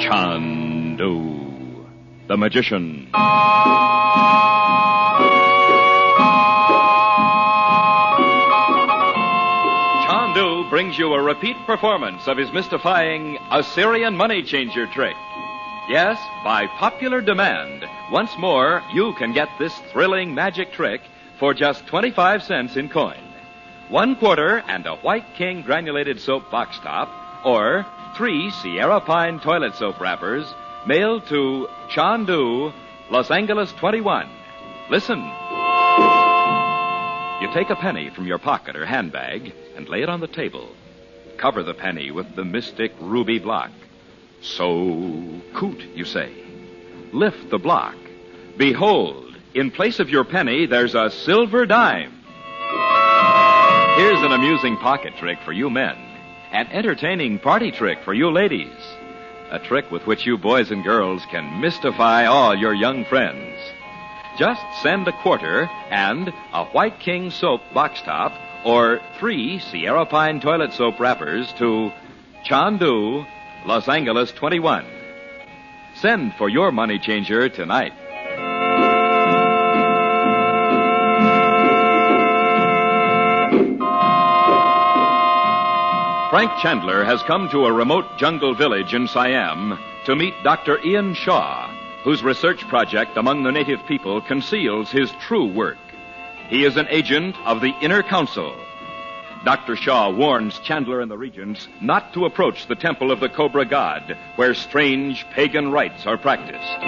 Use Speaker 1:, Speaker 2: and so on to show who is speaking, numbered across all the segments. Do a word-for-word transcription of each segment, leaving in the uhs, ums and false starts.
Speaker 1: Chandu, the magician. Chandu brings you a repeat performance of his mystifying Assyrian money changer trick. Yes, by popular demand, once more you can get this thrilling magic trick for just twenty-five cents in coin. One quarter and a White King granulated soap box top, or three Sierra Pine toilet soap wrappers, mailed to Chandu, Los Angeles twenty-one. Listen. You take a penny from your pocket or handbag and lay it on the table. Cover the penny with the mystic ruby block. So, coot, you say. Lift the block. Behold, in place of your penny, there's a silver dime. Here's an amusing pocket trick for you men. An entertaining party trick for you ladies. A trick with which you boys and girls can mystify all your young friends. Just send a quarter and a White King soap box top or three Sierra Pine toilet soap wrappers to Chandu, Los Angeles twenty-one. Send for your money changer tonight. Frank Chandler has come to a remote jungle village in Siam to meet Doctor Ian Shaw, whose research project among the native people conceals his true work. He is an agent of the Inner Council. Doctor Shaw warns Chandler and the regents not to approach the temple of the Cobra God, where strange pagan rites are practiced.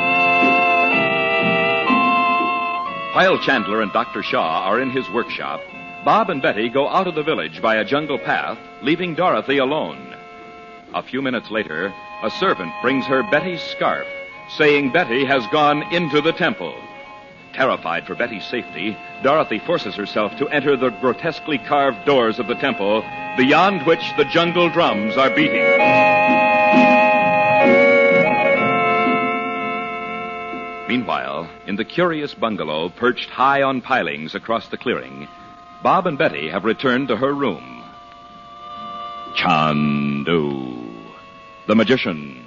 Speaker 1: While Chandler and Doctor Shaw are in his workshop, Bob and Betty go out of the village by a jungle path, leaving Dorothy alone. A few minutes later, a servant brings her Betty's scarf, saying Betty has gone into the temple. Terrified for Betty's safety, Dorothy forces herself to enter the grotesquely carved doors of the temple, beyond which the jungle drums are beating. Meanwhile, in the curious bungalow perched high on pilings across the clearing, Bob and Betty have returned to her room. Chandu, the magician.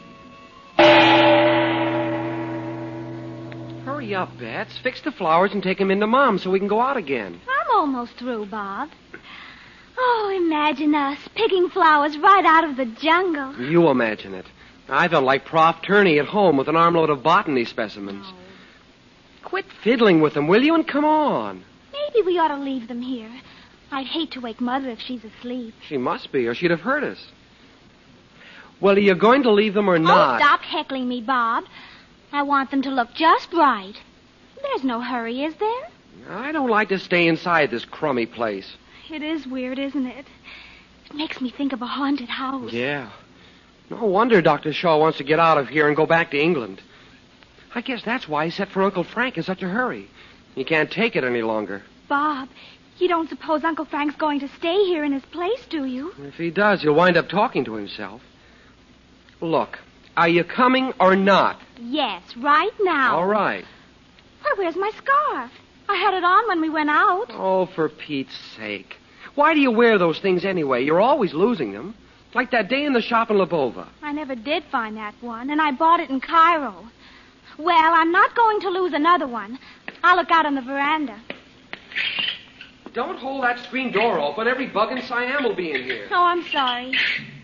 Speaker 2: Hurry up, Bets. Fix the flowers and take them into Mom so we can go out again.
Speaker 3: I'm almost through, Bob. Oh, imagine us picking flowers right out of the jungle.
Speaker 2: You imagine it. I felt like Prof Turney at home with an armload of botany specimens.
Speaker 3: Oh.
Speaker 2: Quit fiddling with them, will you, and come on.
Speaker 3: Maybe we ought to leave them here. I'd hate to wake Mother if she's asleep.
Speaker 2: She must be, or she'd have heard us. Well, are you going to leave them or not?
Speaker 3: Oh, stop heckling me, Bob. I want them to look just right. There's no hurry, is there?
Speaker 2: I don't like to stay inside this crummy place.
Speaker 3: It is weird, isn't it? It makes me think of a haunted house.
Speaker 2: Yeah. No wonder Doctor Shaw wants to get out of here and go back to England. I guess that's why he sent for Uncle Frank in such a hurry. He can't take it any longer.
Speaker 3: Bob, you don't suppose Uncle Frank's going to stay here in his place, do you?
Speaker 2: If he does, he'll wind up talking to himself. Look, are you coming or not?
Speaker 3: Yes, right now.
Speaker 2: All right.
Speaker 3: Why, where's my scarf? I had it on when we went out.
Speaker 2: Oh, for Pete's sake. Why do you wear those things anyway? You're always losing them. Like that day in the shop in Lobova.
Speaker 3: I never did find that one, and I bought it in Cairo. Well, I'm not going to lose another one. I'll look out on the veranda.
Speaker 2: Don't hold that screen door open. Every bug in Siam will be in here.
Speaker 3: Oh, I'm sorry.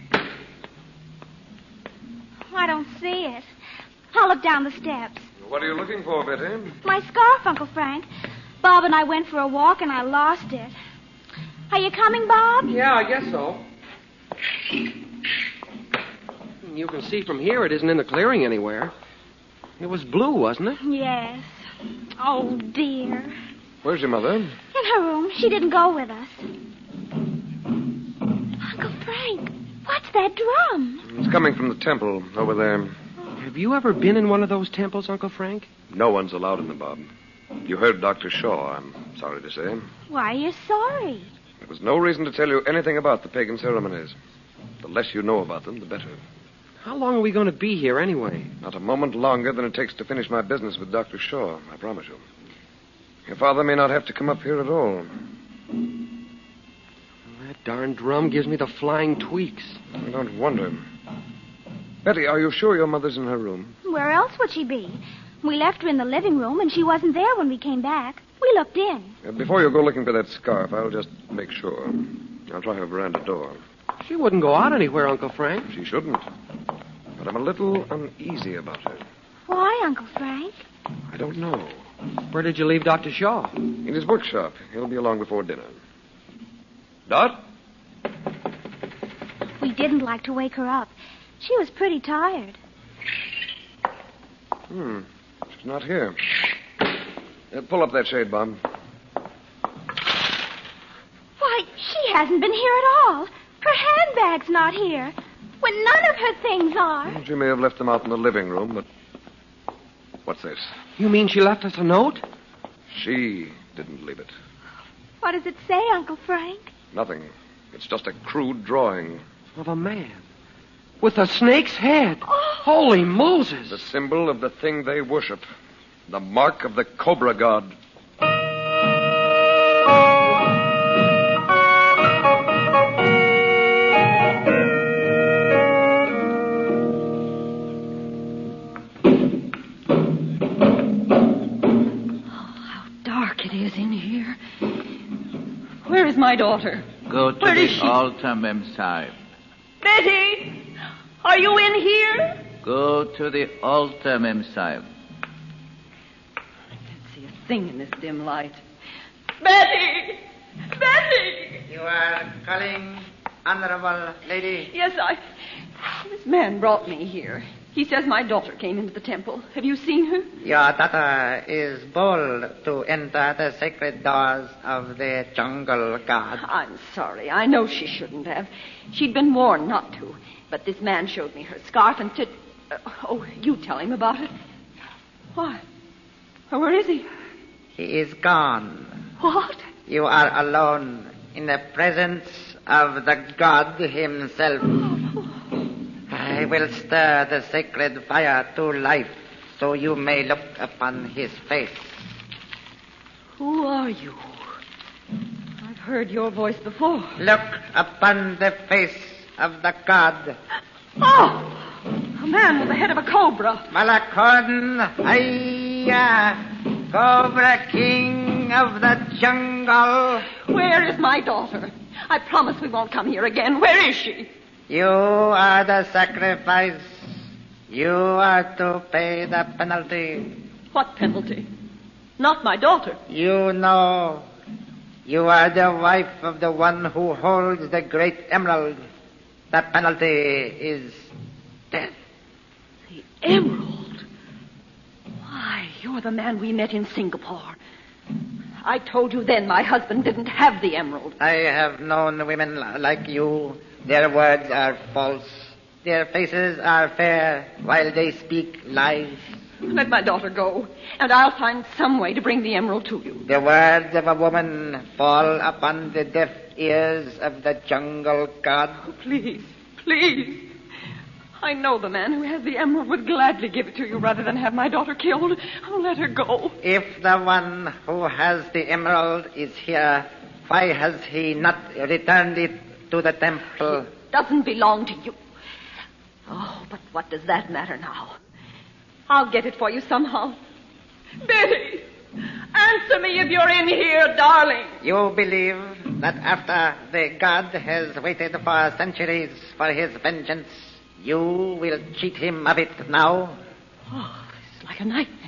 Speaker 3: I don't see it. I'll look down the steps.
Speaker 2: What are you looking for, Betty?
Speaker 3: My scarf, Uncle Frank. Bob and I went for a walk, and I lost it. Are you coming, Bob?
Speaker 2: Yeah, I guess so. You can see from here it isn't in the clearing anywhere. It was blue, wasn't it?
Speaker 3: Yes. Oh, dear.
Speaker 2: Where's your mother?
Speaker 3: In her room. She didn't go with us. Uncle Frank, what's that drum?
Speaker 4: It's coming from the temple over there.
Speaker 2: Have you ever been in one of those temples, Uncle Frank?
Speaker 4: No one's allowed in them, Bob. You heard Doctor Shaw, I'm sorry to say.
Speaker 3: Why are you sorry?
Speaker 4: There was no reason to tell you anything about the pagan ceremonies. The less you know about them, the better.
Speaker 2: How long are we going to be here anyway?
Speaker 4: Not a moment longer than it takes to finish my business with Doctor Shaw, I promise you. Your father may not have to come up here at all.
Speaker 2: That darn drum gives me the flying tweaks.
Speaker 4: I don't wonder. Betty, are you sure your mother's in her room?
Speaker 3: Where else would she be? We left her in the living room, and she wasn't there when we came back. We looked in.
Speaker 4: Uh, before you go looking for that scarf, I'll just make sure. I'll try her veranda door.
Speaker 2: She wouldn't go out anywhere, Uncle Frank.
Speaker 4: She shouldn't. But I'm a little uneasy about her.
Speaker 3: Why, Uncle Frank?
Speaker 4: I don't know.
Speaker 2: Where did you leave Doctor Shaw?
Speaker 4: In his bookshop. He'll be along before dinner. Dot?
Speaker 3: We didn't like to wake her up. She was pretty tired.
Speaker 4: Hmm. She's not here. Uh, pull up that shade, Bob.
Speaker 3: Why, she hasn't been here at all. Her handbag's not here. When none of her things are.
Speaker 4: Well, she may have left them out in the living room, but... What's this?
Speaker 2: You mean she left us a note?
Speaker 4: She didn't leave it.
Speaker 3: What does it say, Uncle Frank?
Speaker 4: Nothing. It's just a crude drawing.
Speaker 2: Of a man. With a snake's head.
Speaker 3: Oh.
Speaker 2: Holy Moses.
Speaker 4: The symbol of the thing they worship. The mark of the Cobra God.
Speaker 5: Where is my daughter?
Speaker 6: Go to
Speaker 5: Where
Speaker 6: the
Speaker 5: is she?
Speaker 6: altar, Mem Sahib.
Speaker 5: Betty! Are you in here?
Speaker 6: Go to the altar, Mem Sahib.
Speaker 5: I can't see a thing in this dim light. Betty! Betty!
Speaker 7: You are calling, Honorable Lady?
Speaker 5: Yes, I... This man brought me here. He says my daughter came into the temple. Have you seen her?
Speaker 7: Your daughter is bold to enter the sacred doors of the jungle god.
Speaker 5: I'm sorry. I know she shouldn't have. She'd been warned not to. But this man showed me her scarf and to... Uh, oh, you tell him about it. Why? Where is he?
Speaker 7: He is gone.
Speaker 5: What?
Speaker 7: You are alone in the presence of the god himself. I will stir the sacred fire to life so you may look upon his face.
Speaker 5: Who are you? I've heard your voice before.
Speaker 7: Look upon the face of the god.
Speaker 5: Oh! A man with the head of a cobra.
Speaker 7: Malakon, Aya, Cobra King of the jungle.
Speaker 5: Where is my daughter? I promise we won't come here again. Where is she?
Speaker 7: You are the sacrifice. You are to pay the penalty.
Speaker 5: What penalty? Not my daughter.
Speaker 7: You know, you are the wife of the one who holds the great emerald. The penalty is death.
Speaker 5: The emerald? Why, you're the man we met in Singapore. I told you then my husband didn't have the emerald.
Speaker 7: I have known women like you. Their words are false. Their faces are fair while they speak lies.
Speaker 5: Let my daughter go, and I'll find some way to bring the emerald to you.
Speaker 7: The words of a woman fall upon the deaf ears of the jungle god.
Speaker 5: Oh, please, please. I know the man who has the emerald would gladly give it to you rather than have my daughter killed. Oh, let her go.
Speaker 7: If the one who has the emerald is here, why has he not returned it to the temple?
Speaker 5: It doesn't belong to you. Oh, but what does that matter now? I'll get it for you somehow. Betty, answer me if you're in here, darling.
Speaker 7: You believe that after the god has waited for centuries for his vengeance, you will cheat him of it now?
Speaker 5: Oh, it's like a nightmare.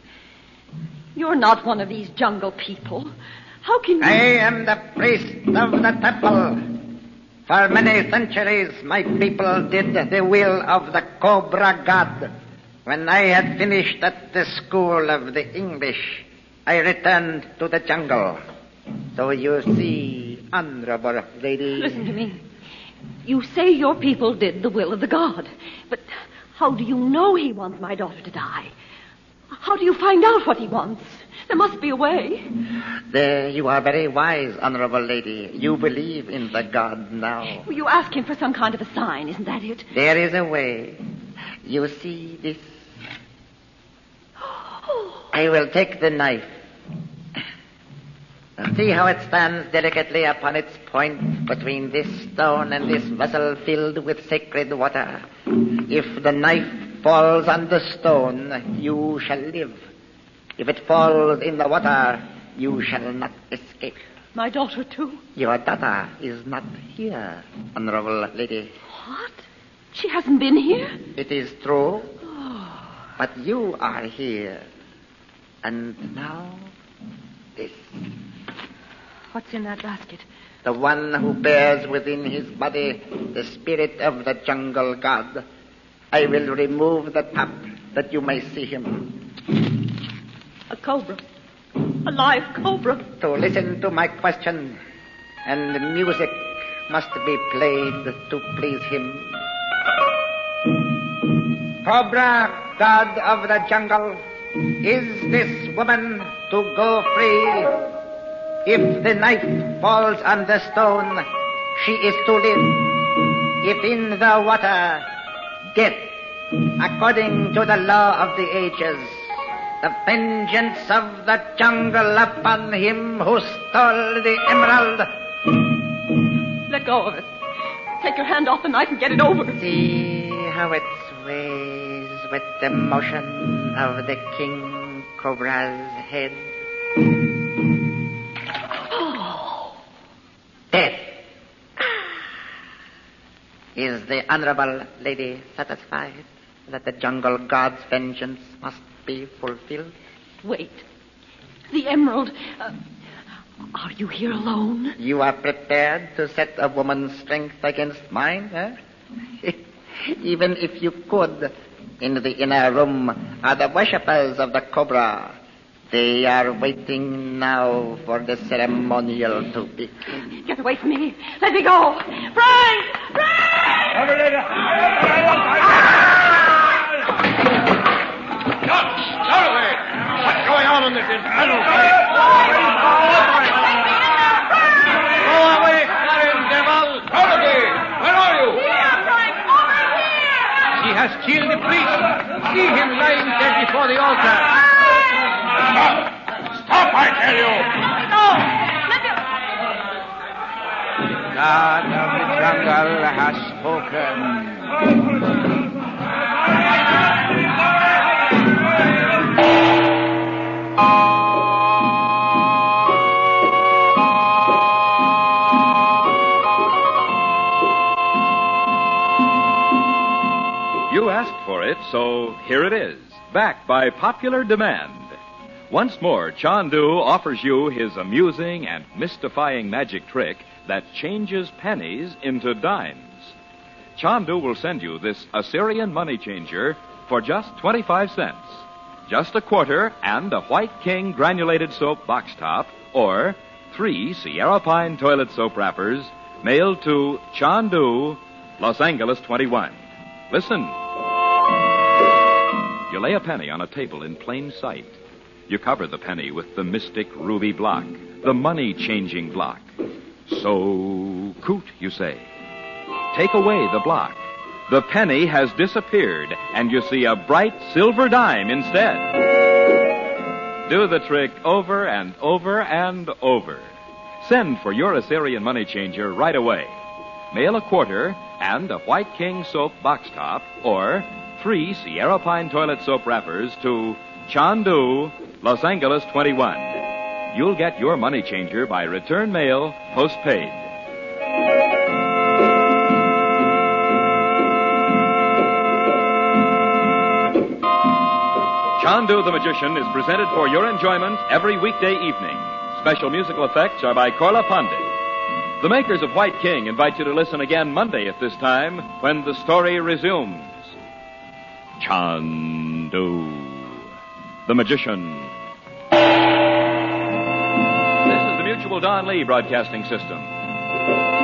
Speaker 5: You're not one of these jungle people. How can you...
Speaker 7: I am the priest of the temple. For many centuries, my people did the will of the Cobra God. When I had finished at the school of the English, I returned to the jungle. So you see, honorable lady...
Speaker 5: Listen to me. You say your people did the will of the god. But how do you know he wants my daughter to die? How do you find out what he wants? There must be a way.
Speaker 7: There, you are very wise, honorable lady. You believe in the god now.
Speaker 5: Well, you ask him for some kind of a sign, isn't that it?
Speaker 7: There is a way. You see this? I will take the knife. See how it stands delicately upon its point between this stone and this vessel filled with sacred water. If the knife falls on the stone, you shall live. If it falls in the water, you shall not escape.
Speaker 5: My daughter, too?
Speaker 7: Your daughter is not here, honorable lady.
Speaker 5: What? She hasn't been here?
Speaker 7: It is true.
Speaker 5: Oh.
Speaker 7: But you are here. And now, this.
Speaker 5: What's in that basket?
Speaker 7: The one who bears within his body the spirit of the jungle god. I will remove the top that you may see him.
Speaker 5: A cobra. A live cobra.
Speaker 7: To listen to my question, and the music must be played to please him. Cobra, god of the jungle, is this woman to go free? If the knife falls on the stone, she is to live. If in the water, death, according to the law of the ages. The vengeance of the jungle upon him who stole the emerald.
Speaker 5: Let go of it. Take your hand off the knife and get it over.
Speaker 7: See how it sways with the motion of the king cobra's head.
Speaker 5: Oh.
Speaker 7: Death. Is the honorable lady satisfied that the jungle god's vengeance must be fulfilled?
Speaker 5: Wait. The emerald. Uh, are you here alone?
Speaker 7: You are prepared to set a woman's strength against mine, eh? Even if you could, in the inner room are the worshippers of the cobra. They are waiting now for the ceremonial to begin.
Speaker 5: Get away from me. Let me go. Frank! Frank!
Speaker 8: Out of there! What's going on in this infernal place? Go away, Karen devil! Dorothy, where are you?
Speaker 5: Here, Frank, over here!
Speaker 2: He has killed the priest. See him lying dead before the altar.
Speaker 8: Stop! Stop, I tell you!
Speaker 5: No! Let me...
Speaker 6: God of the jungle has spoken.
Speaker 1: You asked for it, so here it is, backed by popular demand. Once more, Chandu offers you his amusing and mystifying magic trick that changes pennies into dimes. Chandu will send you this Assyrian money changer for just twenty-five cents. Just a quarter and a White King granulated soap box top, or three Sierra Pine toilet soap wrappers, mailed to Chandu, Los Angeles twenty-one. Listen. You lay a penny on a table in plain sight. You cover the penny with the mystic ruby block, the money-changing block. So, coot, you say. Take away the block. The penny has disappeared, and you see a bright silver dime instead. Do the trick over and over and over. Send for your Assyrian money changer right away. Mail a quarter and a White King soap box top, or three Sierra Pine toilet soap wrappers to Chandu, Los Angeles twenty-one. You'll get your money changer by return mail, postpaid. Chandu the Magician is presented for your enjoyment every weekday evening. Special musical effects are by Korla Pandit. The makers of White King invite you to listen again Monday at this time when the story resumes. Chandu the Magician. This is the Mutual Don Lee Broadcasting System.